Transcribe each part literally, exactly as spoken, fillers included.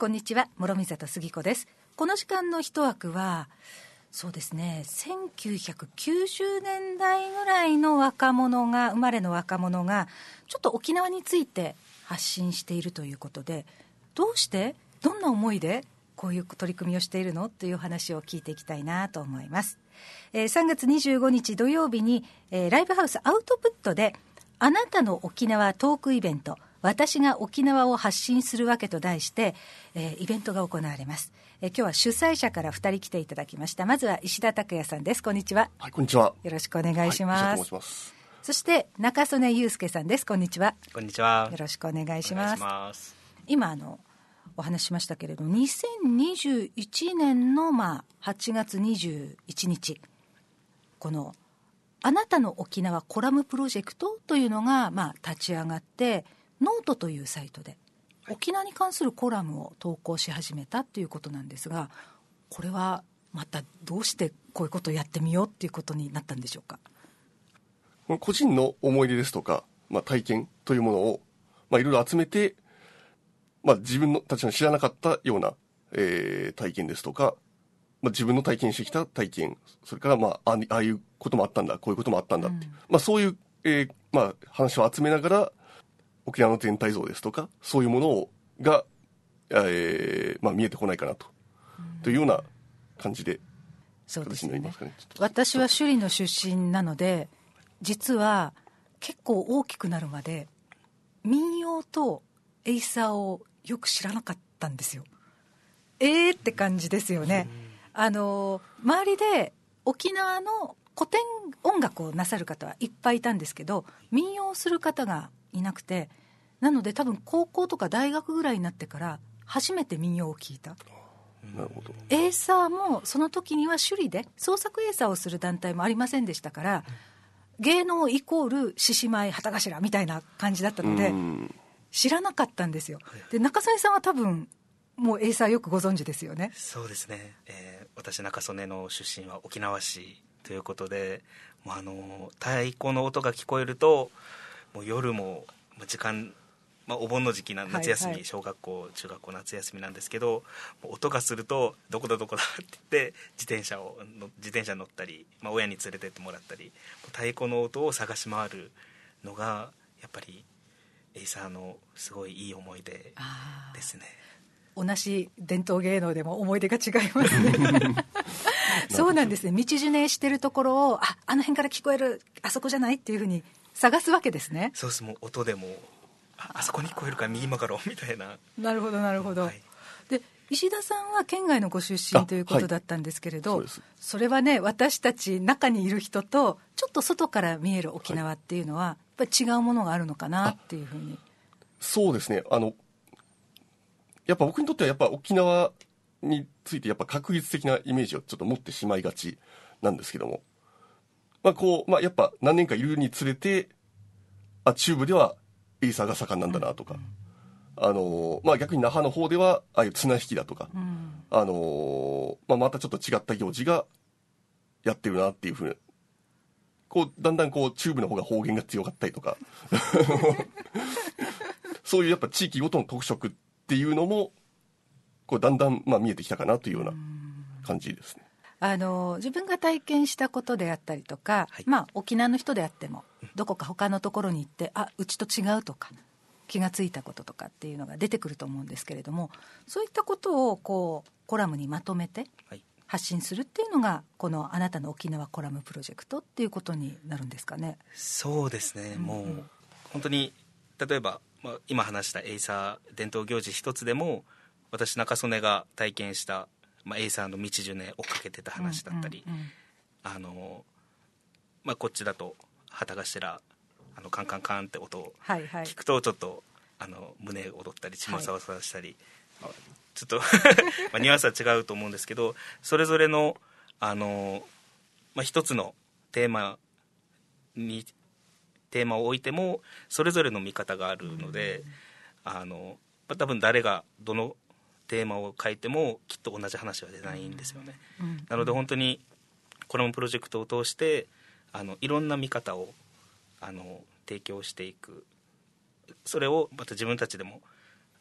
こんにちは、諸見里杉子です。この時間の一枠はそうですね、せんきゅうひゃくきゅうじゅうねんだいぐらいの若者が生まれの若者がちょっと沖縄について発信しているということで、どうしてどんな思いでこういう取り組みをしているのという話を聞いていきたいなと思います。えー、さんがつにじゅうごにち土曜日に、えー、ライブハウスアウトプットであなたの沖縄トークイベント、私が沖縄を発信するわけと題して、えー、イベントが行われます。えー、今日は主催者からふたり来ていただきました。まずは石田拓也さんです。こんにちは。 はい、こんにちは。 よろしくお願いします。 はい、石田と申します。 そして中曽根祐介さんです。こんにちは。 こんにちは。 よろしくお願いします。 お願いします。 今あのお話ししましたけれど、にせんにじゅういちねんの、まあ、はちがつにじゅういちにち、このあなたの沖縄コラムプロジェクトというのが、まあ、立ち上がって、ノートというサイトで沖縄に関するコラムを投稿し始めたということなんですが、これはまたどうしてこういうことをやってみようということになったんでしょうか。 個人の思い出ですとか、まあ、体験というものを、まあ、いろいろ集めて、まあ、自分のたちの知らなかったような、えー、体験ですとか、まあ、自分の体験してきた体験、それから、まあ、ああいうこともあったんだ、こういうこともあったんだって、うん、まあ、そういう、えーまあ、話を集めながら沖縄の全体像ですとか、そういうものをが、えーまあ、見えてこないかなと、うん、というような感じで、 そうですね。 ね、 私は首里の出身なので、実は結構大きくなるまで民謡とエイサーをよく知らなかったんですよ。えーって感じですよね。あの周りで沖縄の古典音楽をなさる方はいっぱいいたんですけど、民謡をする方がいなくて、なので多分高校とか大学ぐらいになってから初めて民謡を聞いた。 なるほど。 エイサーもその時には首里で創作エイサーをする団体もありませんでしたから、芸能イコール獅子舞旗頭みたいな感じだったので知らなかったんですよ。で、中曽根さんは多分もうエイサーよくご存知ですよね。 そうですね、えー、私中曽根の出身は沖縄市ということで、もうあの太鼓の音が聞こえるともう夜も時間、まあ、お盆の時期な夏休み、はいはい、小学校中学校夏休みなんですけど、音がするとどこだどこだって言って自転車を自転車乗ったり、まあ、親に連れてってもらったり、太鼓の音を探し回るのがやっぱりエイサーのすごいいい思い出ですね。 同じ伝統芸能でも思い出が違いますねそうなんですね。道ジュネしてるところを あ, あの辺から聞こえるあそこじゃないっていうふうに探すわけですね。 そうです。もう音でも あ, あそこに聞こえるから右曲がろうみたいな。 なるほどなるほど、はい、で石田さんは県外のご出身ということだったんですけれど、はい、そ, それはね、私たち中にいる人とちょっと外から見える沖縄っていうのは、はい、やっぱり違うものがあるのかなっていうふうに。 そうですね、あのやっぱ僕にとってはやっぱ沖縄についてやっぱ確率的なイメージをちょっと持ってしまいがちなんですけども、まあこう、まあやっぱ何年かいるにつれて、あ、中部ではエイサーが盛んなんだなとか、うん、あのまあ逆に那覇の方ではああいう綱引きだとか、うん、あのまあまたちょっと違った行事がやってるなっていうふうに、こうだんだんこう中部の方が方言が強かったりとかそういうやっぱ地域ごとの特色っていうのもこうだんだんまあ見えてきたかなというような感じですね。 あの自分が体験したことであったりとか、はい、まあ、沖縄の人であってもどこか他のところに行ってあうちと違うとか気がついたこととかっていうのが出てくると思うんですけれども、そういったことをこうコラムにまとめて発信するっていうのがこのあなたの沖縄コラムプロジェクトっていうことになるんですかね。 そうですね、うんうん、もう本当に例えば、まあ、今話したエイサー伝統行事一つでも私中曽根が体験した、まあ、エイサーの道ジュネ追っかけてた話だったり、うんうんうん、あのまあ、こっちだと旗頭あのカンカンカンって音を聞くとちょっと、はいはい、あの胸躍ったり血もさわさわしたり、はい、ちょっとまあニュアンスは違うと思うんですけど、それぞれの、あの、まあ、一つのテーマにテーマを置いてもそれぞれの見方があるので、うん、あの多分誰がどのテーマを書いてもきっと同じ話は出ないんですよね、うん、なので本当にコラムプロジェクトを通してあのいろんな見方をあの提供していく、それをまた自分たちでも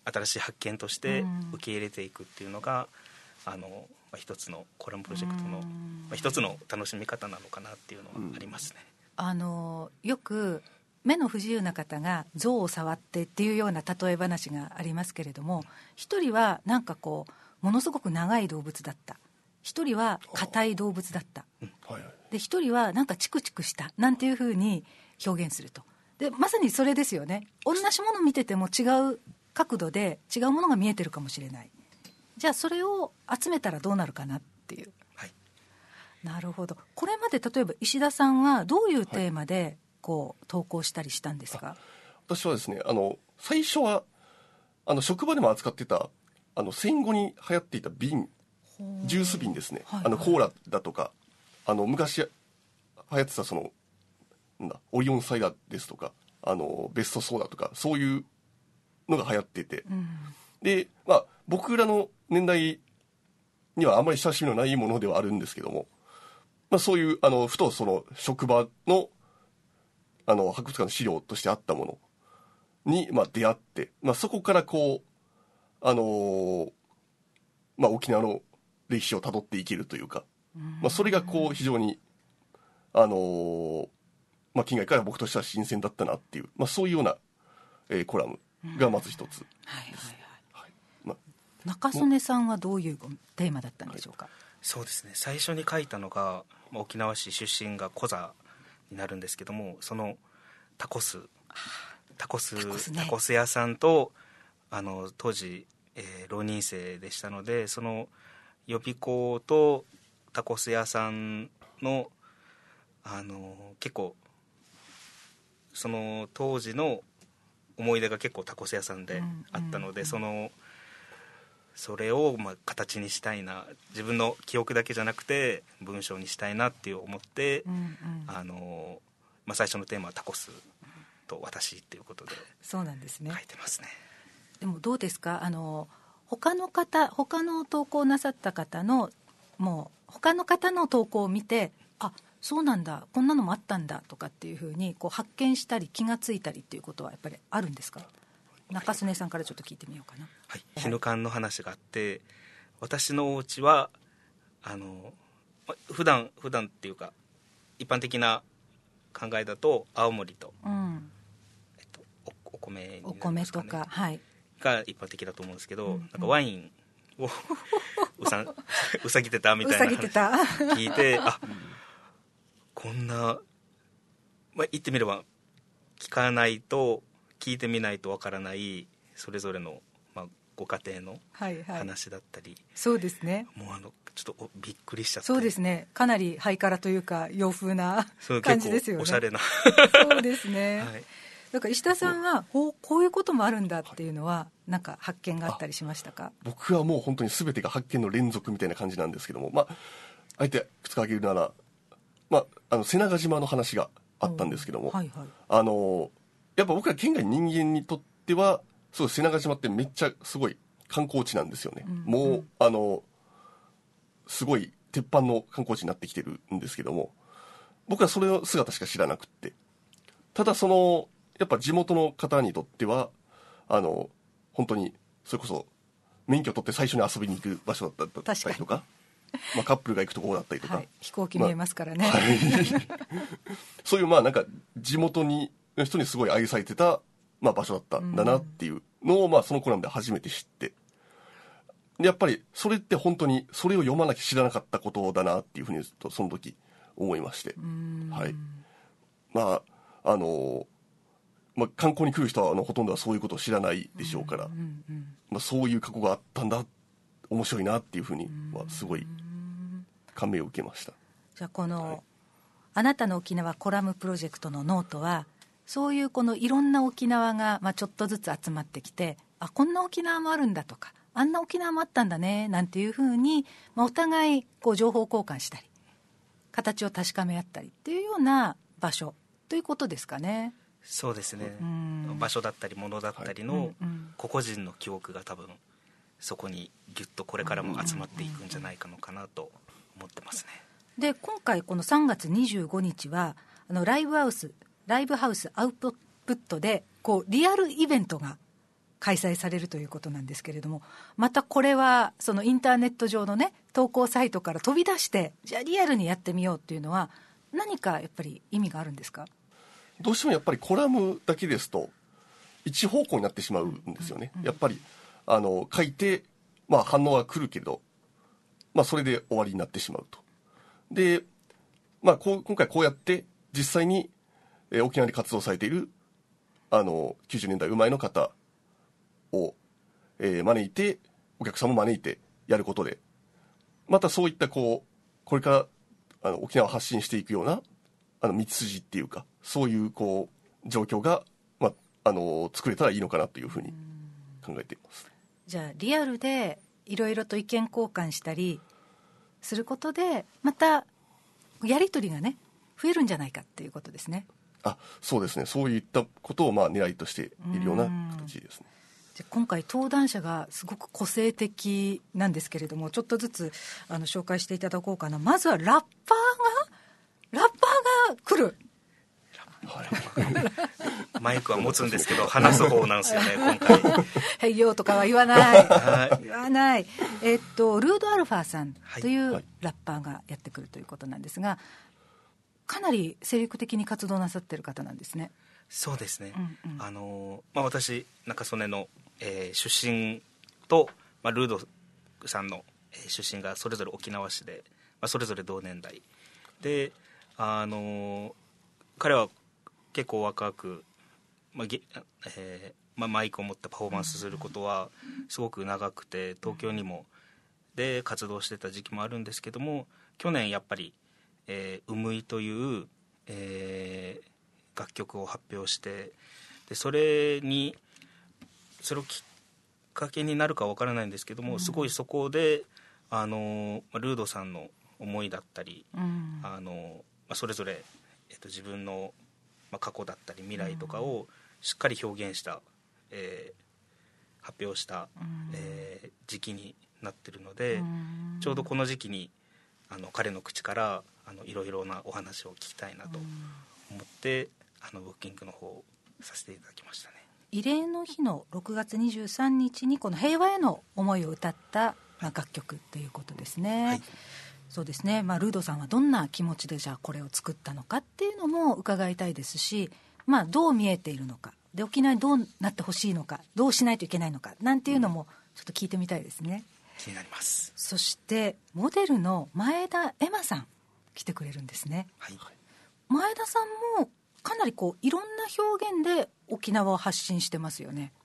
新しい発見として受け入れていくっていうのが、うん、あのまあ、一つのコラムプロジェクトの、まあ、一つの楽しみ方なのかなっていうのはありますね、 うん、あのよく目の不自由な方が象を触ってっていうような例え話がありますけれども、一人はなんかこうものすごく長い動物だった、一人は硬い動物だった、で一人はなんかチクチクしたなんていうふうに表現すると。でまさにそれですよね。同じものを見てても違う角度で違うものが見えてるかもしれない。じゃあそれを集めたらどうなるかなっていう、はい、なるほど。これまで例えば石田さんはどういうテーマでこう投稿したりしたんですか？ 私はですね、あの最初はあの職場でも扱ってたあの戦後に流行っていた瓶、ジュース瓶ですね、はいはい、あのコーラだとかあの昔流行ってたそのなんだオリオンサイダーですとかあのベストソーダとかそういうのが流行ってて、うん、でまあ僕らの年代にはあんまり親しみのないものではあるんですけども、まあ、そういうあのふとその職場のあの博物館の資料としてあったものに、まあ、出会って、まあ、そこからこう、あのーまあ、沖縄の歴史をたどっていけるというか、まあ、それがこう非常に、あのーまあ、近外から僕としては新鮮だったなっていう、まあ、そういうような、えー、コラムがまず一つです。はいはいはい。まあ、中曽根さんはどういうテーマだったんでしょうか？はい、 そうですね、最初に書いたのが、まあ、沖縄市出身がコザになるんですけども、そのタコスタコスタコス、ね、タコス屋さんとあの当時、えー、浪人生でしたので、その予備校とタコス屋さんのあの結構その当時の思い出が結構タコス屋さんであったので、うんうんうん、そのそれをまあ形にしたいな、自分の記憶だけじゃなくて文章にしたいなって思って、うんうん、あのまあ、最初のテーマはタコスと私っていうことでそうなんですね、 書いてますね。 でもどうですか、あの他の方他の投稿なさった方のもう他の方の投稿を見て、あ、そうなんだ、こんなのもあったんだとかっていうふうにこう発見したり気がついたりっていうことはやっぱりあるんですか？中曽根さんからちょっと聞いてみようかな。 はい、日ぬかんの話があって、私のお家はあの普段普段っていうか一般的な考えだと青森と、うんえっと、お, お米になりますかね、 お米とか、はい、 が一般的だと思うんですけど、うんうん、なんかワインをうさうさぎてたみたいな話聞いてあ、こんな、まあ、言ってみれば聞かないと聞いてみないとわからないそれぞれの、まあ、ご家庭の話だったり、はいはい、 そうですね、 もうあのちょっとびっくりしちゃって、 そうですね、かなりハイカラというか洋風な感じですよね。 おしゃれなそうですね、はい、だから石田さんはこう、こういうこともあるんだっていうのはなんか発見があったりしましたか？ 僕はもう本当に全てが発見の連続みたいな感じなんですけども、まああえていくつか挙げるなら、まあ、あの瀬長島の話があったんですけども、はいはい、あのやっぱ僕ら県外人間にとってはすごい瀬長島ってめっちゃすごい観光地なんですよね、うん、もう、うん、あのすごい鉄板の観光地になってきてるんですけども、僕はそれの姿しか知らなくって、ただそのやっぱ地元の方にとってはあの本当にそれこそ免許取って最初に遊びに行く場所だったりとか、まあ、カップルが行くところだったりとか、はい、 飛行機見えますからね、 まあはい、そういうまあなんか地元にの人にすごい愛されてた、まあ、場所だったんだなっていうのを、まあ、そのコラムで初めて知って、でやっぱりそれって本当にそれを読まなきゃ知らなかったことだなっていうふうにその時思いまして、はい、まああのまあ、観光に来る人はあのほとんどはそういうことを知らないでしょうから、うんうんうん、まあ、そういう過去があったんだ、面白いなっていうふうにはすごい感銘を受けました。 じゃあこの、はい、あなたの沖縄コラムプロジェクトのノートはそういうこのいろんな沖縄が、まあ、ちょっとずつ集まってきて、あ、こんな沖縄もあるんだとか、あんな沖縄もあったんだねなんていうふうに、まあ、お互いこう情報交換したり形を確かめ合ったりっていうような場所ということですかね。 そうですね、場所だったり物だったりの個々人の記憶が多分そこにギュッとこれからも集まっていくんじゃないかのかなと思ってますね。 で今回このさんがつにじゅうごにちはあのライブハウスライブハウスアウトプットでこうリアルイベントが開催されるということなんですけれども、またこれはそのインターネット上のね投稿サイトから飛び出してじゃあリアルにやってみようっていうのは何かやっぱり意味があるんですか？ どうしてもやっぱりコラムだけですと一方向になってしまうんですよね、うんうん、やっぱりあの書いて、まあ、反応は来るけど、まあ、それで終わりになってしまうと。で、まあ、こう今回こうやって実際に、えー、沖縄で活動されているあのきゅうじゅうねんだい生まれの方を、えー、招いてお客さんも招いてやることでまたそういったこうこれからあの沖縄を発信していくようなあの道筋っていうかそういうこう状況が、まあ、あの作れたらいいのかなというふうに考えています。 じゃあリアルでいろいろと意見交換したりすることでまたやり取りがね増えるんじゃないかっていうことですね。 あ、そうですね。そういったことをまあ狙いとしているような形ですね。 じゃ今回登壇者がすごく個性的なんですけれどもちょっとずつあの紹介していただこうかな。まずはラッパーがラッパーが来る、 はい、 マイクは持つんですけど話す方なんですよね今回。 へいよとかは言わない言わない、えっとルードアルファさんというラッパーがやってくるということなんですが、かなり精力的に活動なさってる方なんですね。 そうですね、 うんうん、 あのまあ、私中曽根の、えー、出身と、まあ、ルードさんの、えー、出身がそれぞれ沖縄市で、まあ、それぞれ同年代で、あの彼は結構若く、まあえーまあ、マイクを持ってパフォーマンスすることはすごく長くて東京にもで活動してた時期もあるんですけども、去年やっぱり「えー、うむい」という、えー、楽曲を発表して、でそれにそれをきっかけになるかわからないんですけども、うん、すごいそこであのルードさんの思いだったり、うん、あのそれぞれ、えっと、自分の、まあ、過去だったり未来とかをしっかり表現した、えー、発表した、うんえー、時期になってるので、うん、ちょうどこの時期にあの彼の口からあのいろいろなお話を聞きたいなと思って、うん、あのブッキングの方をさせていただきましたね。 慰霊の日のろくがつにじゅうさんにちにこの平和への思いを歌った、まあ、楽曲ということですね、はい、そうですね、まあ、ルードさんはどんな気持ちでじゃあこれを作ったのかっていうのも伺いたいですし、まあ、どう見えているのかで沖縄にどうなってほしいのかどうしないといけないのかなんていうのもちょっと聞いてみたいですね。 気になります。 そしてモデルの前田恵麻さん来てくれるんですね、 はい、 前田さんもかなりこういろんな表現で沖縄を発信してますよね。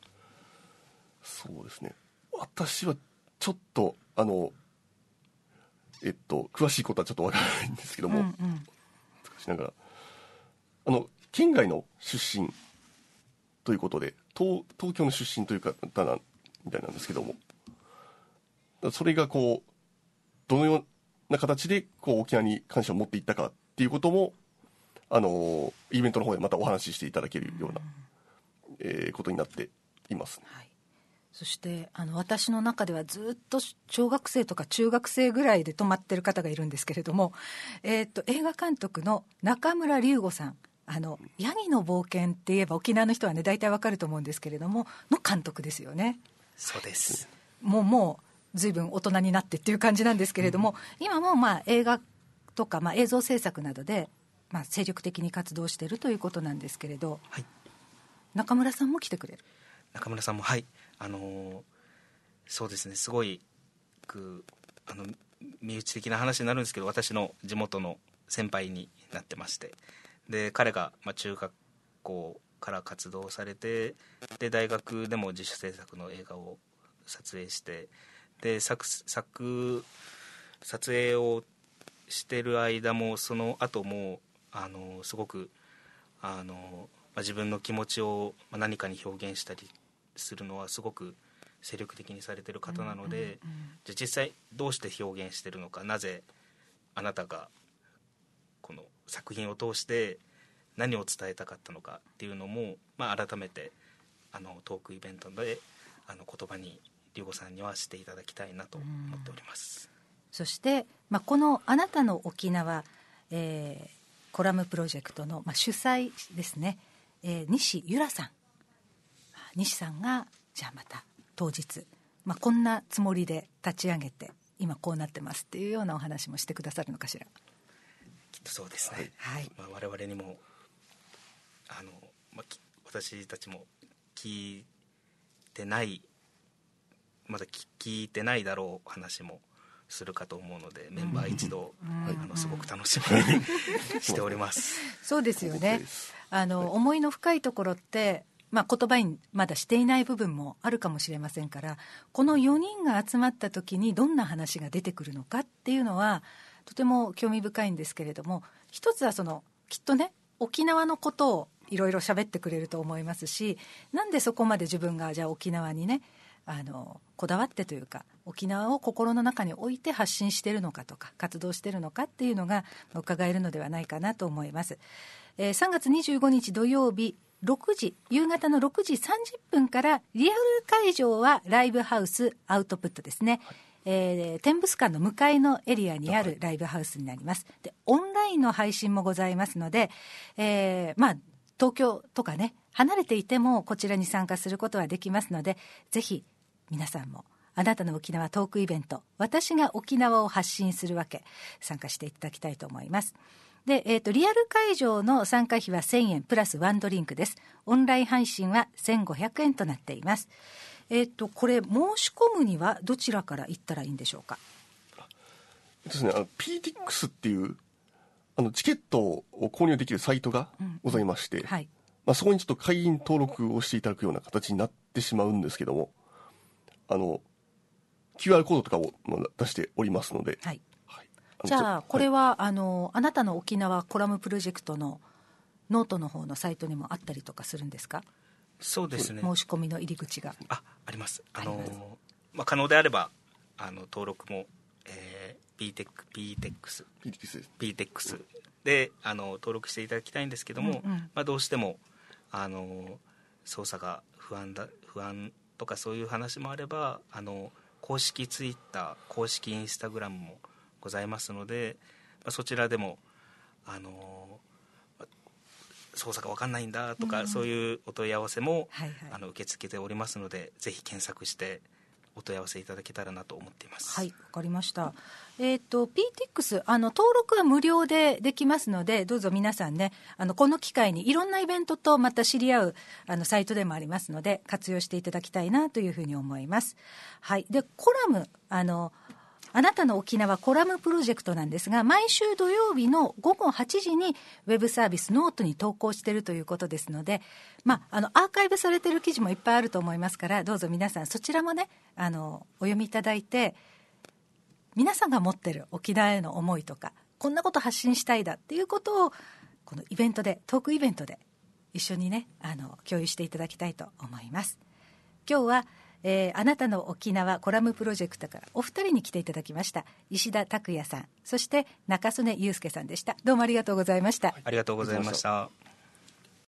そうですね、私はちょっとあのえっと詳しいことはちょっとわからないんですけども、うんうん、難しながらあの県外の出身ということで 東, 東京の出身という方なみたいなんですけども、それがこうどのような形でこう沖縄に関心を持っていったかっていうこともあのイベントの方でまたお話ししていただけるような、うんえー、ことになっています、ねはい、そしてあの私の中ではずっと小学生とか中学生ぐらいで止まってる方がいるんですけれども、えー、と映画監督の中村隆吾さん、あのヤギの冒険って言えば沖縄の人はね大体わかると思うんですけれどもの監督ですよね。 そうです。 もうもう随分大人になってっていう感じなんですけれども、うん、今もまあ映画とか、まあ、映像制作などで、まあ、精力的に活動しているということなんですけれど、はい、中村さんも来てくれる。 中村さんもはい、あのー、そうですね、すごいくあの身内的な話になるんですけど、私の地元の先輩になってまして、で彼が、まあ、中学校から活動されて、で大学でも自主制作の映画を撮影して、で 作, 作撮影をしてる間もその後もあのすごくあの、まあ、自分の気持ちを何かに表現したりするのはすごく精力的にされてる方なので、うんうんうん、じゃあ実際どうして表現してるのか、なぜあなたがこの作品を通して何を伝えたかったのかっていうのも、まあ、改めてあのトークイベントであの言葉に龍吾さんにはしていただきたいなと思っております。 そして、まあ、このあなたの沖縄、えー、コラムプロジェクトの、まあ、主催ですね、えー、西由良さん、 西さんがじゃあまた当日、まあ、こんなつもりで立ち上げて今こうなってますっていうようなお話もしてくださるのかしら。 きっとそうですね、 はいまあ、我々にもあの、まあ、私たちも聞いてないまだ聞いてないだろう話もするかと思うので、メンバー一同、うん、あのすごく楽しみにしておりますそうですよね。あの、はい、思いの深いところって、まあ、言葉にまだしていない部分もあるかもしれませんから、このよにんが集まった時にどんな話が出てくるのかっていうのはとても興味深いんですけれども、一つはそのきっとね沖縄のことをいろいろ喋ってくれると思いますし、なんでそこまで自分がじゃあ沖縄にねあのこだわってというか沖縄を心の中に置いて発信しているのかとか活動しているのかっていうのが伺えるのではないかなと思います。えー、さんがつにじゅうごにち土曜日ろくじ夕方のろくじさんじゅっぷんからリアル会場はライブハウスアウトプットですね、はい、えー、天物館の向かいのエリアにあるライブハウスになります。でオンラインの配信もございますので、えー、まあ東京とかね離れていてもこちらに参加することはできますので、ぜひ皆さんもあなたの沖縄トークイベント、私が沖縄を発信するわけ、参加していただきたいと思います。で、えーと、リアル会場の参加費はせんえんプラスワンドリンクです。オンライン配信はせんごひゃくえんとなっています。えーと、これ申し込むにはどちらから行ったらいいんでしょうか。 ですね、あの ピーティックス っていうあのチケットを購入できるサイトがございまして、うん、はい、まあ、そこにちょっと会員登録をしていただくような形になってしまうんですけども、あの キューアール コードとかを出しておりますので、はいはい、あじゃあこれは、はい、あのあなたの沖縄コラムプロジェクトのノートの方のサイトにもあったりとかするんですか。 そうですね、 申し込みの入り口があ, ありますあの、まあ、可能であればあの登録も、えー、ピーテックス ピーテックス ピーテックス であの登録していただきたいんですけども、うんうん、まあ、どうしてもあの操作が不安だ不安とかそういう話もあれば、あの公式ツイッター公式インスタグラムもございますので、まあ、そちらでもあの操作が分かんないんだとか、うん、そういうお問い合わせも、はいはい、あの受け付けておりますので、ぜひ検索してお問い合わせいただけたらなと思っています。 はい、わかりました。えーと、ピーティックス あの登録は無料でできますので、どうぞ皆さんね、あのこの機会にいろんなイベントとまた知り合うあのサイトでもありますので、活用していただきたいなというふうに思います。はい、でコラムあのあなたの沖縄コラムプロジェクトなんですが、毎週土曜日のごごはちじにウェブサービスノートに投稿しているということですので、まあ、あのアーカイブされている記事もいっぱいあると思いますから、どうぞ皆さんそちらもねあのお読みいただいて、皆さんが持っている沖縄への思いとか、こんなこと発信したいだっていうことをこのイベントでトークイベントで一緒にねあの共有していただきたいと思います。今日はえー、あなたの沖縄コラムプロジェクトからお二人に来ていただきました。石田拓也さん、そして中曽根祐介さんでした。どうもありがとうございました。 ありがとうございました。